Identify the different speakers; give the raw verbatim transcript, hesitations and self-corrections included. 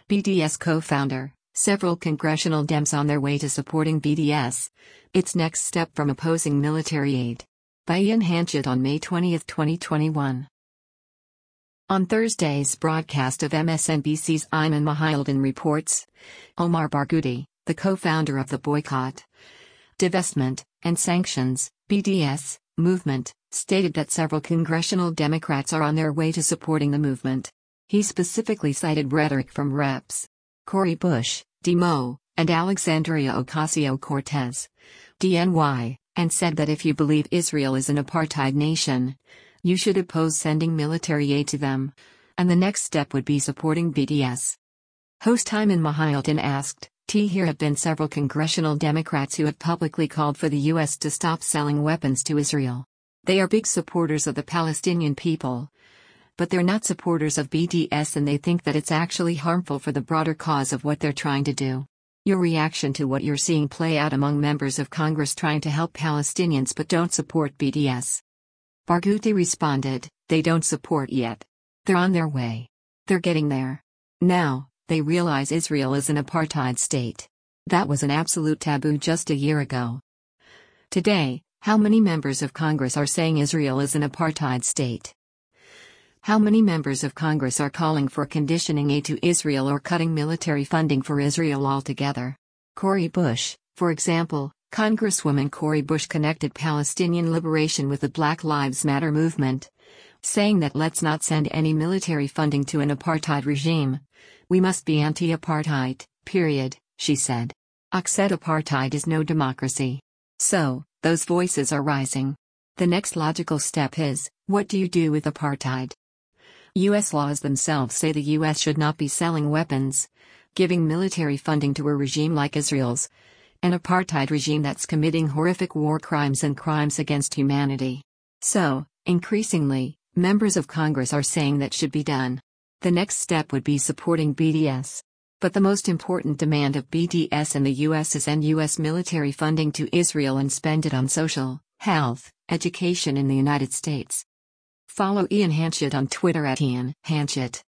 Speaker 1: B D S co-founder, several congressional Dems on their way to supporting B D S. Its next step from opposing military aid. By Ian Hanchett on May twentieth, twenty twenty-one. On Thursday's broadcast of M S N B C's Ayman Mahaldin reports, Omar Barghouti, the co-founder of the Boycott, Divestment, and Sanctions (B D S) movement, stated that several congressional Democrats are on their way to supporting the movement. He specifically cited rhetoric from Reps Cori Bush, D. Moe, and Alexandria Ocasio-Cortez, D N Y, and said that if you believe Israel is an apartheid nation, you should oppose sending military aid to them. And the next step would be supporting B D S. Host Ayman Mahaldin asked, T here have been several congressional Democrats who have publicly called for the U S to stop selling weapons to Israel. They are big supporters of the Palestinian people. But they're not supporters of B D S, and they think that it's actually harmful for the broader cause of what they're trying to do. Your reaction to what you're seeing play out among members of Congress trying to help Palestinians but don't support B D S? Barghouti responded, they don't support yet. They're on their way. They're getting there. Now, they realize Israel is an apartheid state. That was an absolute taboo just a year ago. Today, how many members of Congress are saying Israel is an apartheid state? How many members of Congress are calling for conditioning aid to Israel or cutting military funding for Israel altogether? Cori Bush, for example, Congresswoman Cori Bush connected Palestinian liberation with the Black Lives Matter movement, saying that let's not send any military funding to an apartheid regime. We must be anti-apartheid, period, she said. Accept apartheid is no democracy. So, those voices are rising. The next logical step is, what do you do with apartheid? U S laws themselves say the U S should not be selling weapons, giving military funding to a regime like Israel's, an apartheid regime that's committing horrific war crimes and crimes against humanity. So, increasingly, members of Congress are saying that should be done. The next step would be supporting B D S. But the most important demand of B D S in the U S is end U S military funding to Israel and spend it on social, health, education in the United States. Follow Ian Hanchett on Twitter at Ian Hanchett.